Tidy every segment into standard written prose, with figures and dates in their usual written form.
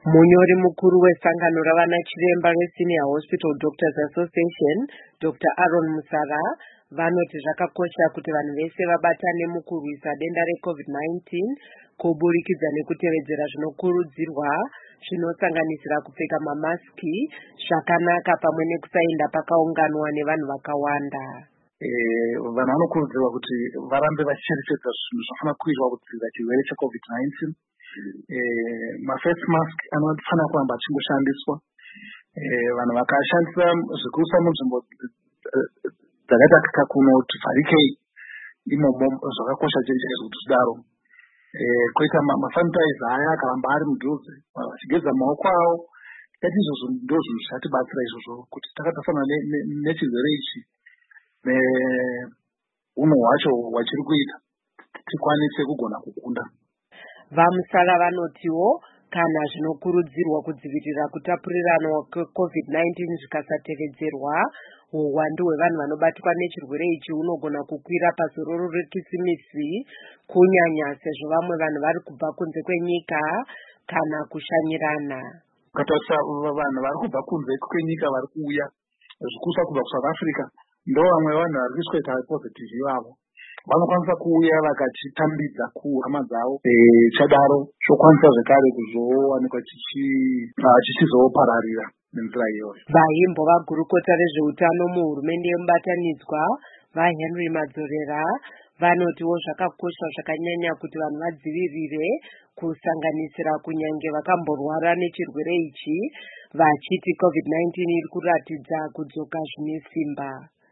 Munyori mukuru wesangano ravana chiremba reSenior Hospital Doctors Association, Dr. Aaron Musara, vanoti zvakakosha kuti vanhu vese vabatane mukurwisa denda reCovid-19 kuburikidza nekutevedzera zvinokurudzirwa zvinosanganisira kupfeka mamasiki zvakanaka pamwe nekusaenda pakaunganwa nevanhu vakawanda. Vanhu vanokurudzirwa kuti varambe vachicherechedza zvinhu zvafanira kuitwa kudzivirira chirwere cheCovid-19. Face mask anofanira kuramba achingoshandiswa. Vanhu vakashandisa zvikurusa munzvimbo dzakaita kakuno kuti vharikei imomo zvakakosha chaizvo kuti zvidaro. Koita masanitaiza aya akaramba ari mudhuze vachigeza maoko avo. Kati izvozvo ndo zvinhu zvatibatsira izvozvo kuti takatafanana nechirwere ichi neunhu hwacho hwachiri kuita tikwanise kugona kukunda. Vamusala vanotiwo kana zvinokurudzirwa kudzivirira kutapuriranwa kweCovid-19 zvikasatevedzerwa, uwandu hwevanhu vanobatwa nechirwere ichi hunogona kukwira pazororo rekisimisi, kunyanya sezvo vamwe vanhu vari kubva kunze kwenyika kana kushanyirana. Ukatarisa vanhu vari kubva kunze kwenyika vari kuuya zvikusa kubva kuSouth Africa ndo vamwe vanhu vari kusweta positive ivavo. Vanokwanisa kuuya vakachitambidza kuhama dzavo chadaro chokwanisa zvekare kuzowanikwa chichizopararira nenzira iyoyo. Vaimbo vagurukota rezveutano muhurumende yemubatanidzwa vaHenry Madzorera vanotiwo zvakakosha zvakanyanya kuti vanhu vadzivirire kusanganisira kunyange vakamborwara nechirwere ichi, vachiti COVID-19 iri kuratidza kudzoka zvine simba.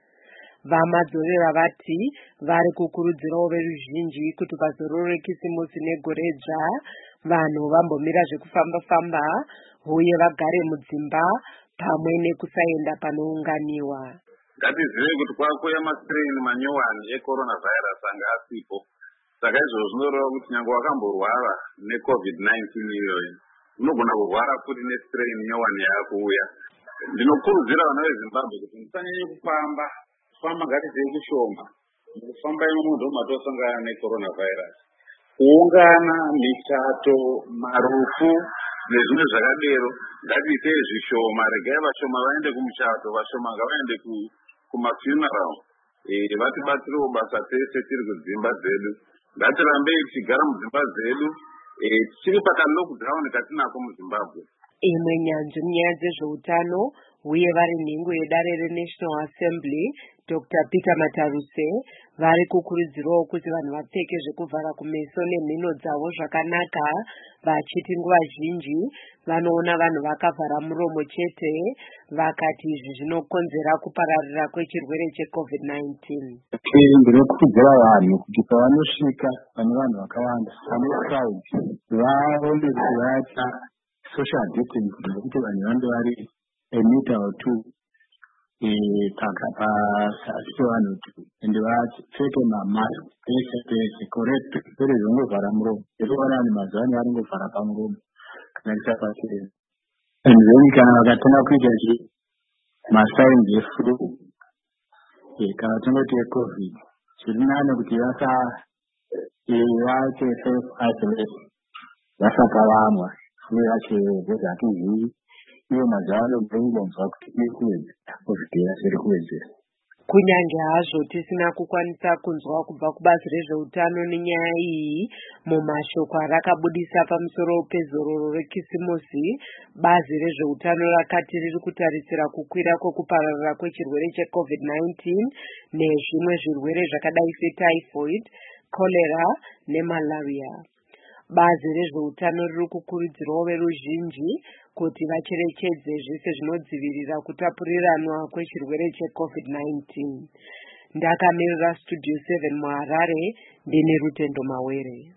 VaMadzorera vati vari kukurudzirawo veruzhinji kuti pazororo rekisimusi negoredzva vanhu vambomira zvekufamba-famba uye vagare mudzimba pamwe nekusaenda panounganiwa. Ngatizive kuti kwakuya masitreini manyowani eCoronavirus anga asipo. Saka izvozvo zvinoreva kuti nyange wakamborwara neCovid-19 iyoyo unogona kurwara futi nesitreini nyowani yakuuya. Ndinokurudzira vana veZimbabwe kuti musanyanye kufamba ngatizive kushoma. Mukufamba imomo ndo matosangana neCoronavirus. Kuungana, michato, marufu nezvimwe zvakadero ngatiitei zvishoma. Regai vashoma vaende kumuchato, vashoma ngavaende kumafuneral. Vatibatsirewo basa tese tiri kudzimba dzedu. Ngatirambei tichigara mudzimba dzedu tichiri pakalockdown katinako muZimbabwe. Imwe nyanzvi munyaya dzezveutano uye vari nhengo yedare reNational Assembly, Dr. Peter Mataruse vari kukurudzirawo kuti vanhu vapfeke zvekuvhara kumeso nemhino dzavo zvakanaka, vachiti nguva zhinji vanoona vanhu vakavhara muromo chete, vakati izvi zvinokonzera kupararira kwechirwere cheCovid-19. Ndinokurudzira vanhu kuti pavanosvika pane vanhu vakawanda pane crowd vaone kuti vaita social distancing nekuti vanhu vange vari a meter or two pakati pevanhu ende vapfeke mamask pese pese correct pere zvingovhara muromo ndikuona vanhu mazuva ano varingovhara pamuromo kana risapasireza. And then kana vakatanga kuita masigns eflu kana vatongoti eCovid zviri nane kuti vaite self isolation vasaka vamwa flu yacho zvozvatizivi iyo mazuva ano ngongomva kuti iri kuwedzera COVID iri kuwedzera. Kunyange hazvo tisina kukwanisa kunzwa kubva kubazi rezveutano nenyaya iyi mumashoko arakabudisa pamusoro pezororo rekisimusi, bazi rezveutano rakati riri kutarisira kukwira kwekupararira kwechirwere cheCovid-19 nezvimwe zvirwere zvakadai setyphoid, cholera nemalaria. Bazi rezveutano riri kukurudzirawo veruzhinji kuti vacherechedze zvese zvinodzivirira kutapuriranwa kwechirwere cheCovid-19. Ndakamirira Studio 7 muHarare ndine Rutendo Mawere.